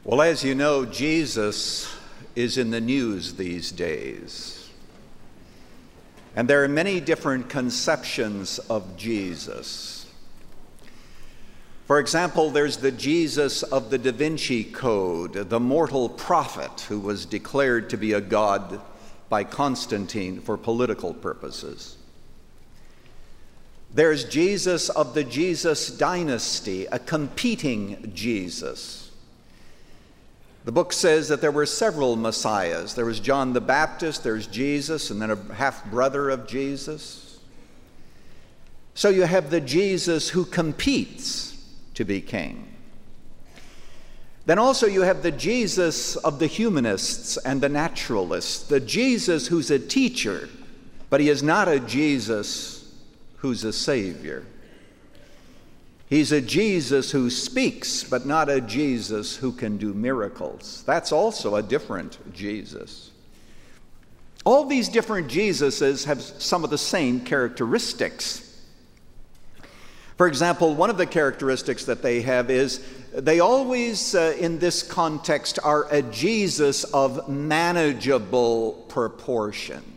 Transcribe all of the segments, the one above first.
Well, as you know, Jesus is in the news these days. And there are many different conceptions of Jesus. For example, there's the Jesus of the Da Vinci Code, the mortal prophet who was declared to be a god by Constantine for political purposes. There's Jesus of the Jesus dynasty, a competing Jesus. The book says that there were several messiahs. There was John the Baptist, there's Jesus, and then a half-brother of Jesus. So you have the Jesus who competes to be king. Then also you have the Jesus of the humanists and the naturalists, the Jesus who's a teacher, but he is not a Jesus who's a savior. He's a Jesus who speaks, but not a Jesus who can do miracles. That's also a different Jesus. All these different Jesuses have some of the same characteristics. For example, one of the characteristics that they have is they always, in this context, are a Jesus of manageable proportions.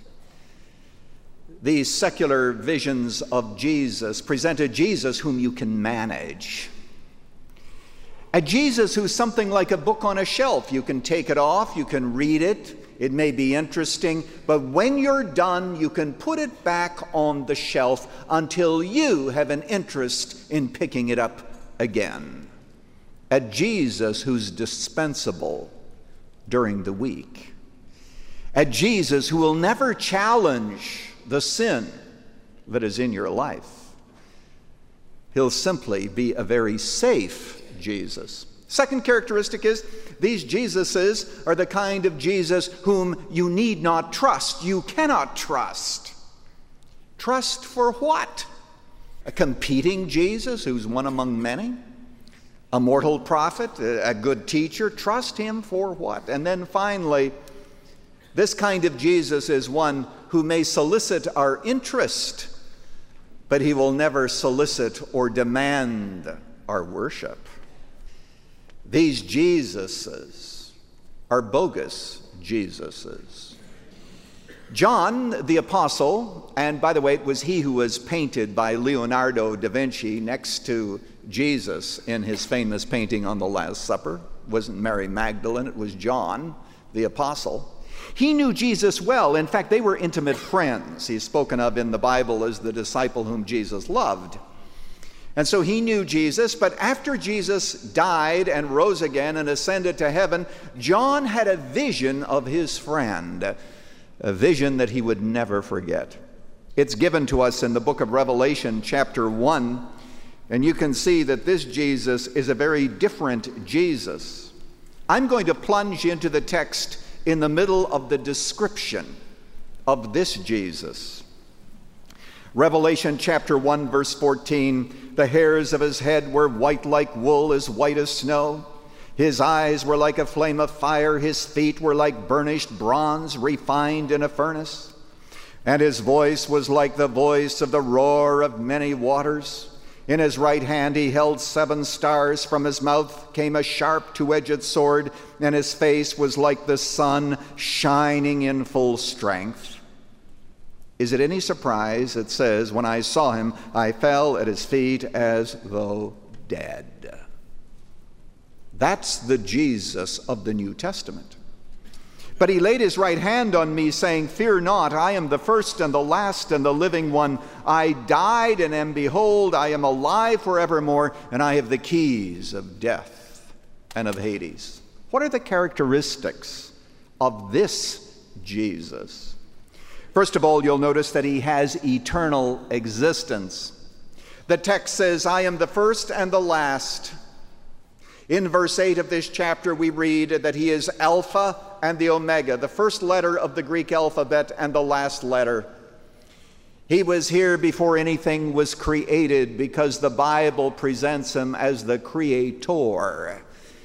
These secular visions of Jesus present a Jesus whom you can manage. A Jesus who's something like a book on a shelf. You can take it off, you can read it, it may be interesting, but when you're done, you can put it back on the shelf until you have an interest in picking it up again. A Jesus who's dispensable during the week. A Jesus who will never challenge the sin that is in your life. He'll simply be a very safe Jesus. Second characteristic is these Jesuses are the kind of Jesus whom you need not trust. You cannot trust. Trust for what? A competing Jesus who's one among many? A mortal prophet? A good teacher? Trust him for what? And then finally, this kind of Jesus is one who may solicit our interest, but he will never solicit or demand our worship. These Jesuses are bogus Jesuses. John the Apostle, and by the way, it was he who was painted by Leonardo da Vinci next to Jesus in his famous painting on the Last Supper. It wasn't Mary Magdalene, it was John the Apostle. He knew Jesus well. In fact, they were intimate friends. He's spoken of in the Bible as the disciple whom Jesus loved. And so he knew Jesus, but after Jesus died and rose again and ascended to heaven, John had a vision of his friend, a vision that he would never forget. It's given to us in the book of Revelation, chapter 1, and you can see that this Jesus is a very different Jesus. I'm going to plunge into the text in the middle of the description of this Jesus. Revelation chapter 1, verse 14, the hairs of his head were white like wool, as white as snow. His eyes were like a flame of fire. His feet were like burnished bronze refined in a furnace. And his voice was like the voice of the roar of many waters. In his right hand he held 7 stars. From his mouth came a sharp two-edged sword, and his face was like the sun shining in full strength. Is it any surprise it says, when I saw him, I fell at his feet as though dead. That's the Jesus of the New Testament. But he laid his right hand on me, saying, fear not, I am the first and the last and the living one. I died, and behold, I am alive forevermore, and I have the keys of death and of Hades. What are the characteristics of this Jesus? First of all, you'll notice that he has eternal existence. The text says, I am the first and the last. In verse 8 of this chapter, we read that he is Alpha and the Omega, the first letter of the Greek alphabet and the last letter. He was here before anything was created, because the Bible presents him as the Creator.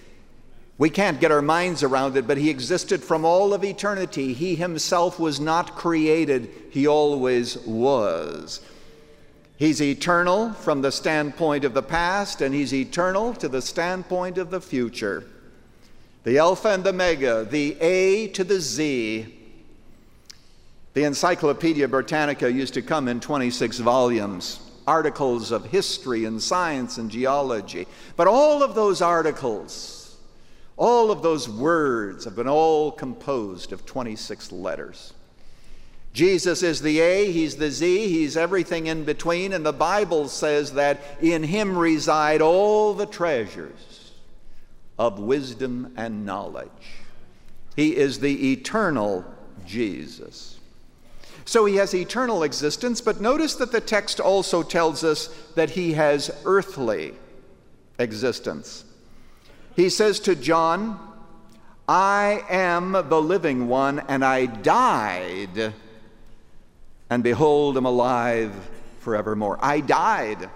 We can't get our minds around it, but he existed from all of eternity. He himself was not created. He always was. He's eternal from the standpoint of the past, and he's eternal to the standpoint of the future. the Alpha and the Omega, the A to the Z. The Encyclopedia Britannica used to come in 26 volumes, articles of history and science and geology. But all of those articles, all of those words have been all composed of 26 letters. Jesus is the A, he's the Z, he's everything in between, and the Bible says that in him reside all the treasures of wisdom and knowledge. He is the eternal Jesus. So he has eternal existence, but notice that the text also tells us that he has earthly existence. He says to John, I am the living one, and I died, and behold, I'm alive forevermore. I died.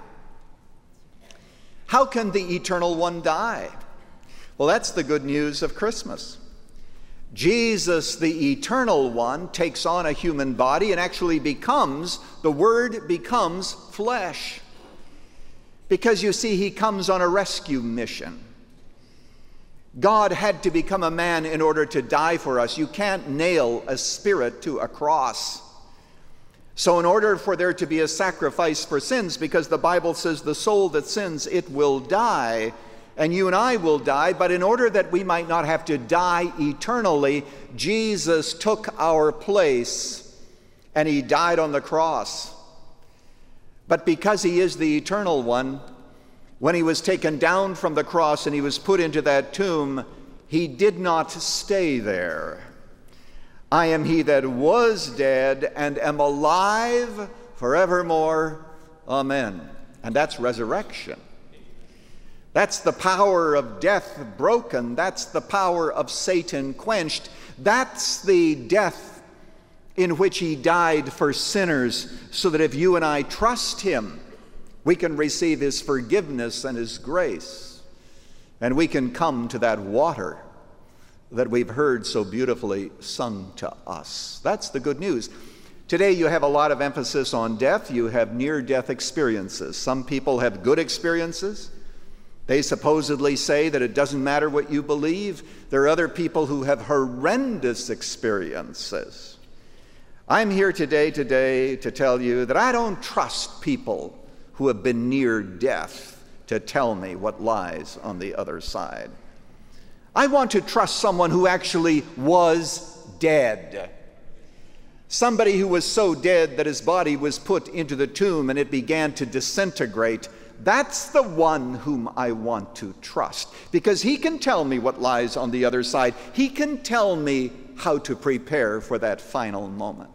How can the eternal one die? Well, that's the good news of Christmas. Jesus, the eternal one, takes on a human body and actually becomes, the Word becomes flesh. Because you see, he comes on a rescue mission. God had to become a man in order to die for us. You can't nail a spirit to a cross. So in order for there to be a sacrifice for sins, because the Bible says the soul that sins, it will die, and you and I will die, but in order that we might not have to die eternally, Jesus took our place and he died on the cross. But because he is the eternal one, when he was taken down from the cross and he was put into that tomb, he did not stay there. I am he that was dead and am alive forevermore. Amen. And that's resurrection. That's the power of death broken. That's the power of Satan quenched. That's the death in which he died for sinners, so that if you and I trust him, we can receive his forgiveness and his grace. And we can come to that water that we've heard so beautifully sung to us. That's the good news. Today you have a lot of emphasis on death. You have near-death experiences. Some people have good experiences. They supposedly say that it doesn't matter what you believe. There are other people who have horrendous experiences. I'm here today to tell you that I don't trust people who have been near death to tell me what lies on the other side. I want to trust someone who actually was dead. Somebody who was so dead that his body was put into the tomb and it began to disintegrate. That's the one whom I want to trust, because he can tell me what lies on the other side. He can tell me how to prepare for that final moment.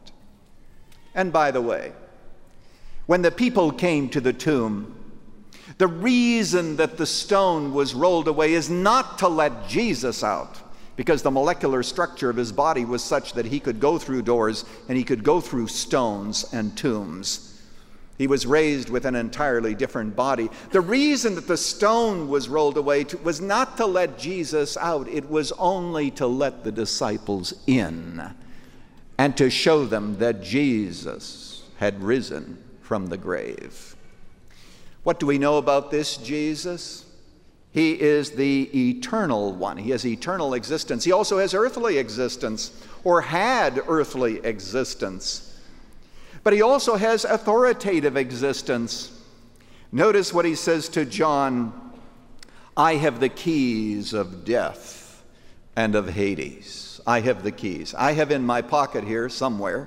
And by the way, when the people came to the tomb, the reason that the stone was rolled away is not to let Jesus out, because the molecular structure of his body was such that he could go through doors and he could go through stones and tombs. He was raised with an entirely different body. The reason that the stone was rolled away was not to let Jesus out. It was only to let the disciples in and to show them that Jesus had risen from the grave. What do we know about this Jesus? He is the eternal one. He has eternal existence. He also has earthly existence, or had earthly existence. But he also has authoritative existence. Notice what he says to John, I have the keys of death and of Hades. I have the keys. I have in my pocket here somewhere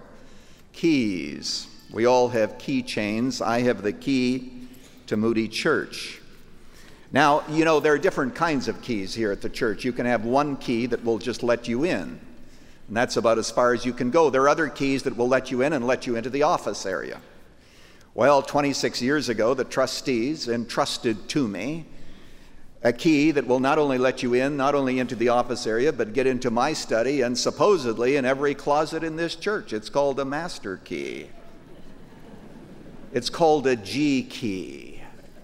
keys. We all have key chains. I have the key to Moody Church. Now, you know, there are different kinds of keys here at the church. You can have one key that will just let you in, and that's about as far as you can go. There are other keys that will let you in and let you into the office area. Well, 26 years ago, the trustees entrusted to me a key that will not only let you in, not only into the office area, but get into my study and supposedly in every closet in this church. It's called a master key. It's called a G key.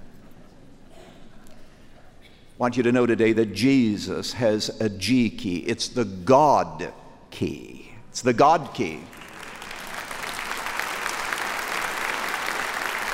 I want you to know today that Jesus has a G key. It's the God key. It's the God key.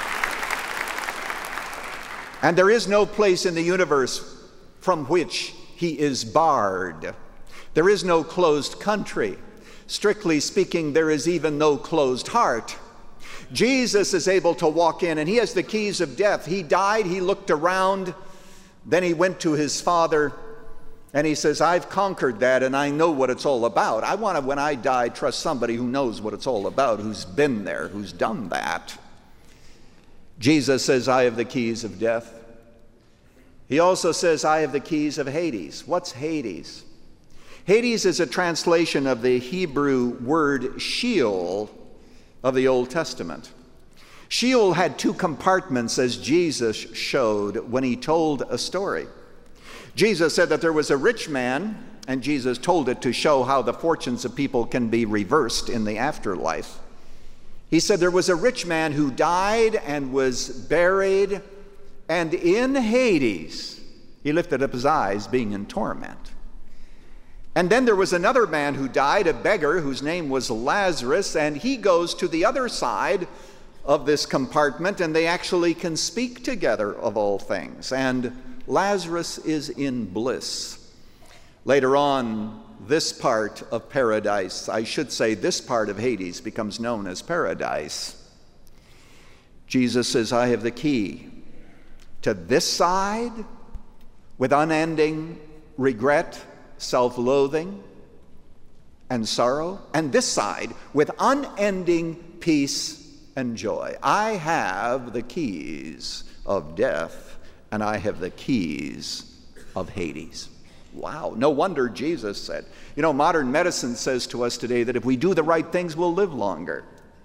And there is no place in the universe from which he is barred. There is no closed country. Strictly speaking, there is even no closed heart. Jesus is able to walk in, and he has the keys of death. He died, he looked around, then he went to his Father, and he says, I've conquered that, and I know what it's all about. I want to, when I die, trust somebody who knows what it's all about, who's been there, who's done that. Jesus says, I have the keys of death. He also says, I have the keys of Hades. What's Hades? Hades is a translation of the Hebrew word Sheol of the Old Testament. Sheol had two compartments, as Jesus showed when he told a story. Jesus said that there was a rich man, and Jesus told it to show how the fortunes of people can be reversed in the afterlife. He said there was a rich man who died and was buried, and in Hades he lifted up his eyes, being in torment. And then there was another man who died, a beggar whose name was Lazarus, and he goes to the other side of this compartment, and they actually can speak together of all things. And Lazarus is in bliss. Later on, this part of paradise, I should say this part of Hades, becomes known as paradise. Jesus says, I have the key to this side with unending regret, self-loathing, and sorrow, and this side with unending peace and joy. I have the keys of death, and I have the keys of Hades. Wow, no wonder Jesus said. You know, modern medicine says to us today that if we do the right things, we'll live longer.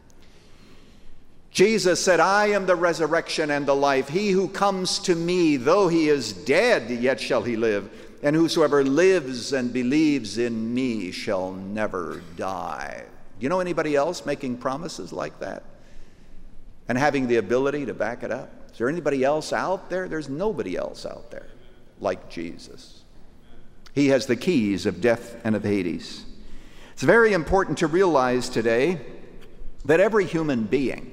Jesus said, I am the resurrection and the life. He who comes to me, though he is dead, yet shall he live. And whosoever lives and believes in me shall never die. Do you know anybody else making promises like that and having the ability to back it up? Is there anybody else out there? There's nobody else out there like Jesus. He has the keys of death and of Hades. It's very important to realize today that every human being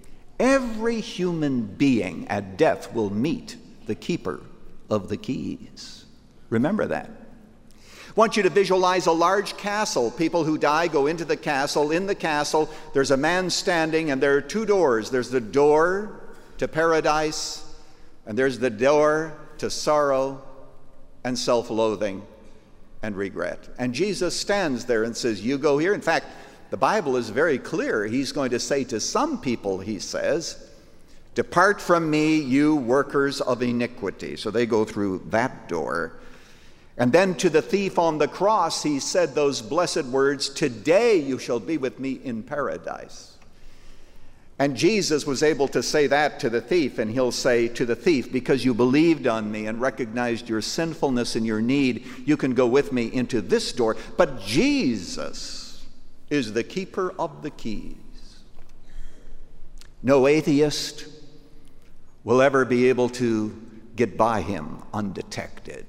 at death will meet the keeper of the keys. Remember that. I want you to visualize a large castle. People who die go into the castle. In the castle, there's a man standing, and there are two doors. There's the door to paradise, and there's the door to sorrow and self-loathing and regret. And Jesus stands there and says, you go here. In fact, the Bible is very clear. He's going to say to some people, he says, depart from me, you workers of iniquity. So they go through that door. And then to the thief on the cross, he said those blessed words, today you shall be with me in paradise. And Jesus was able to say that to the thief, and he'll say to the thief, because you believed on me and recognized your sinfulness and your need, you can go with me into this door. But Jesus is the keeper of the keys. No atheist will ever be able to get by him undetected.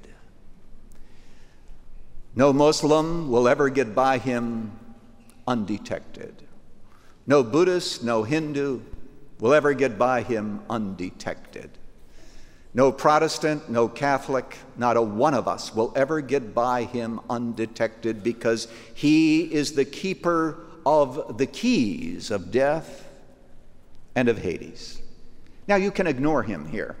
No Muslim will ever get by him undetected. No Buddhist, no Hindu will ever get by him undetected. No Protestant, no Catholic, not a one of us will ever get by him undetected, because he is the keeper of the keys of death and of Hades. Now, you can ignore him here,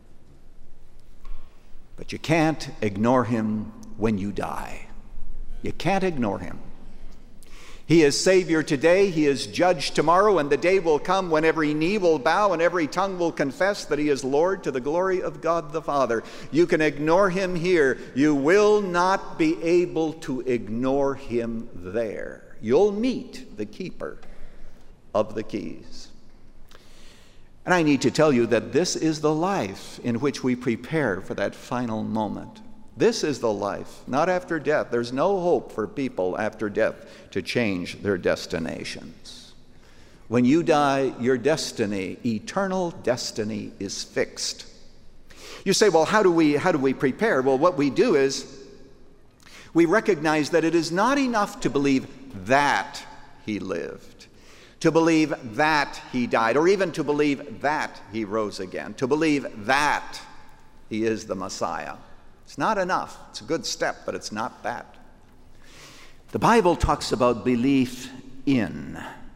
but you can't ignore him when you die. You can't ignore him. He is Savior today, he is Judge tomorrow, and the day will come when every knee will bow and every tongue will confess that he is Lord, to the glory of God the Father. You can ignore him here. You will not be able to ignore him there. You'll meet the keeper of the keys. And I need to tell you that this is the life in which we prepare for that final moment. This is the life, not after death. There's no hope for people after death to change their destinations. When you die, your destiny, eternal destiny, is fixed. You say, well, how do we prepare? Well, what we do is we recognize that it is not enough to believe that he lived, to believe that he died, or even to believe that he rose again, to believe that he is the Messiah. It's not enough. It's a good step, but it's not that. The Bible talks about belief in,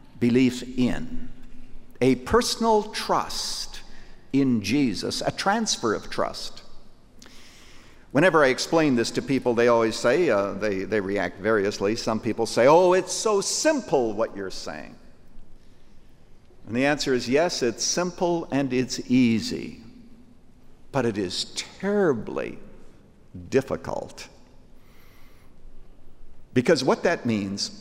a personal trust in Jesus, a transfer of trust. Whenever I explain this to people, they always say, they react variously. Some people say, oh, it's so simple what you're saying. And the answer is yes, it's simple and it's easy, but it is terribly difficult. Because what that means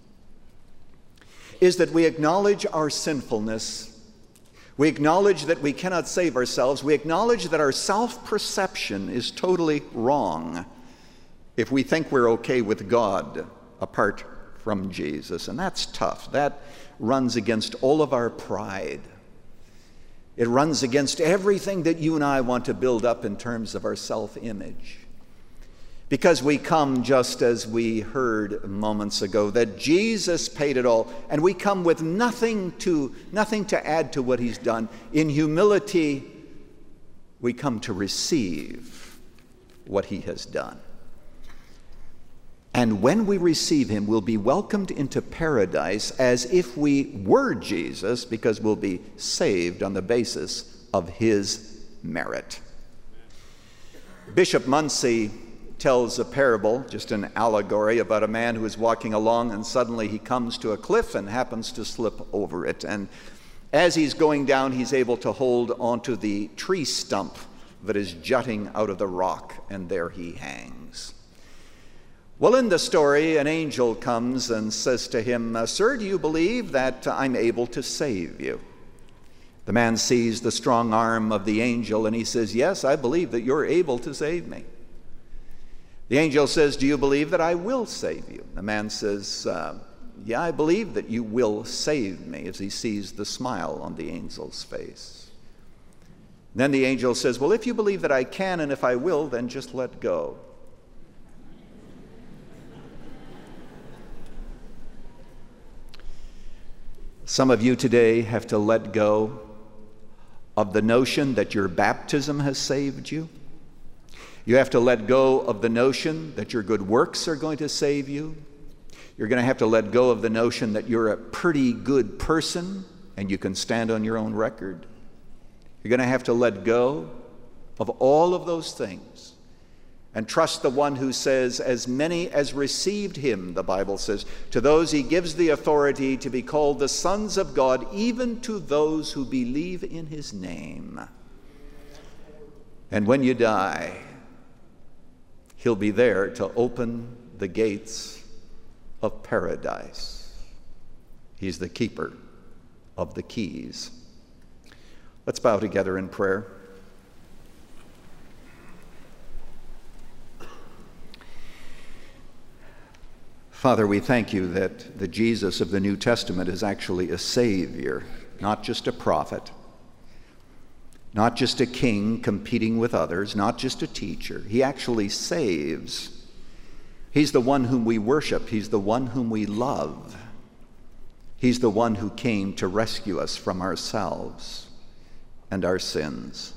is that we acknowledge our sinfulness. We acknowledge that we cannot save ourselves. We acknowledge that our self-perception is totally wrong if we think we're okay with God apart from Jesus. And that's tough. That runs against all of our pride. It runs against everything that you and I want to build up in terms of our self-image. Because we come, just as we heard moments ago, that Jesus paid it all, and we come with nothing to add to what he's done. In humility, we come to receive what he has done. And when we receive him, we'll be welcomed into paradise as if we were Jesus, because we'll be saved on the basis of his merit. Bishop Munsey tells a parable, just an allegory, about a man who is walking along and suddenly he comes to a cliff and happens to slip over it. And as he's going down, he's able to hold onto the tree stump that is jutting out of the rock, and there he hangs. Well, in the story, an angel comes and says to him, "Sir, do you believe that I'm able to save you?" The man sees the strong arm of the angel and he says, "Yes, I believe that you're able to save me." The angel says, "Do you believe that I will save you?" The man says, "Yeah, I believe that you will save me," as he sees the smile on the angel's face. Then the angel says, "Well, if you believe that I can and if I will, then just let go." Some of you today have to let go of the notion that your baptism has saved you. You have to let go of the notion that your good works are going to save you. You're going to have to let go of the notion that you're a pretty good person and you can stand on your own record. You're going to have to let go of all of those things and trust the one who says, "As many as received him," the Bible says, "to those he gives the authority to be called the sons of God, even to those who believe in his name." And when you die, he'll be there to open the gates of paradise. He's the keeper of the keys. Let's bow together in prayer. Father, we thank you that the Jesus of the New Testament is actually a Savior, not just a prophet, not just a king competing with others, not just a teacher. He actually saves. He's the one whom we worship. He's the one whom we love. He's the one who came to rescue us from ourselves and our sins.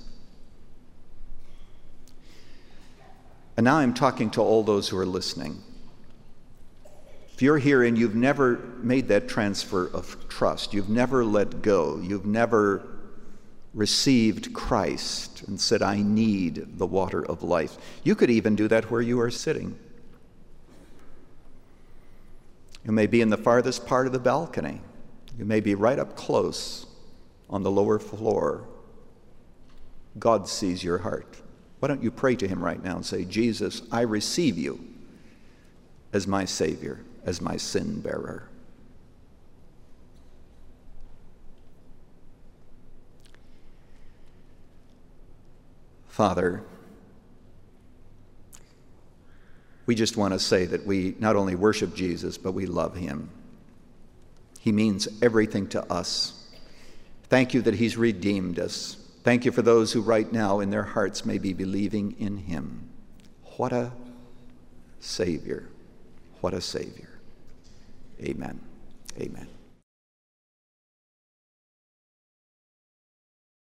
And now I'm talking to all those who are listening. If you're here and you've never made that transfer of trust, you've never let go, you've never received Christ and said, "I need the water of life," you could even do that where you are sitting. You may be in the farthest part of the balcony. You may be right up close on the lower floor. God sees your heart. Why don't you pray to him right now and say, "Jesus, I receive you as my Savior, as my sin bearer." Father, we just want to say that we not only worship Jesus, but we love him. He means everything to us. Thank you that he's redeemed us. Thank you for those who right now in their hearts may be believing in him. What a Savior. What a Savior. Amen. Amen.